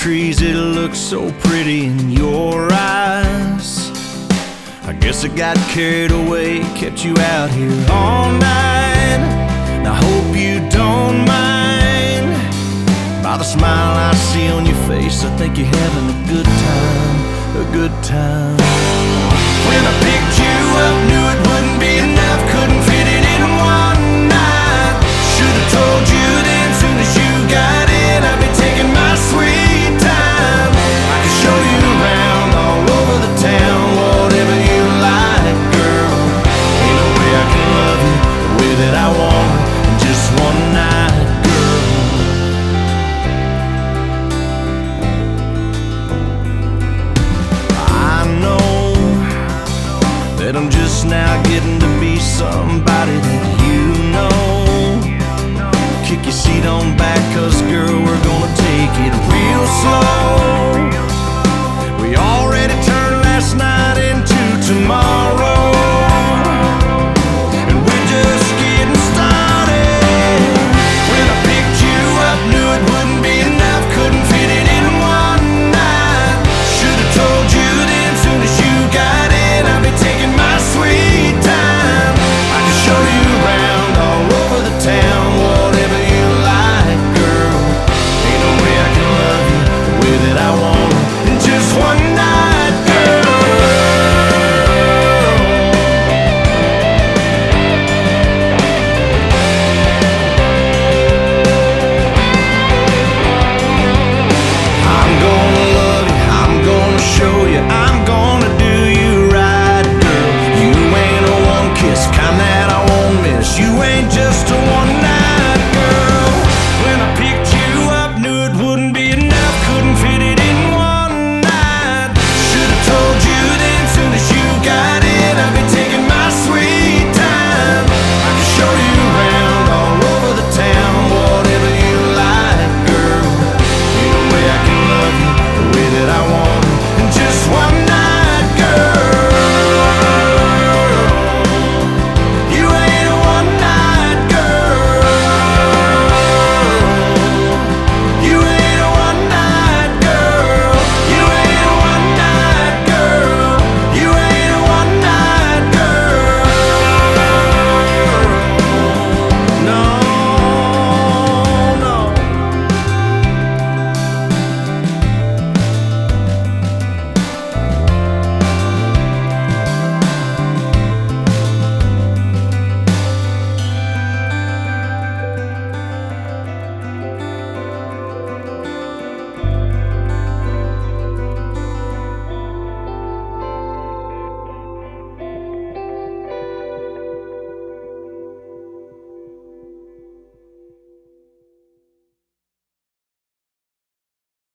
trees, it looks so pretty in your eyes. I guess I got carried away, kept you out here all night. I hope you don't mind. By the smile I see on your face, I think you're having a good time, a good time. When I picked you up, knew it wouldn't be enough, couldn't fit it in one night. Should've told you then, soon as you got in, I'd be taking my sweet time. I could show you around all over the town, whatever you like, girl. Ain't no way I can love you the way that I want in just one night, girl. I know that I'm just now getting to be somebody that you know. Kick your seat on back, 'cause girl, we're gonna take it real slow.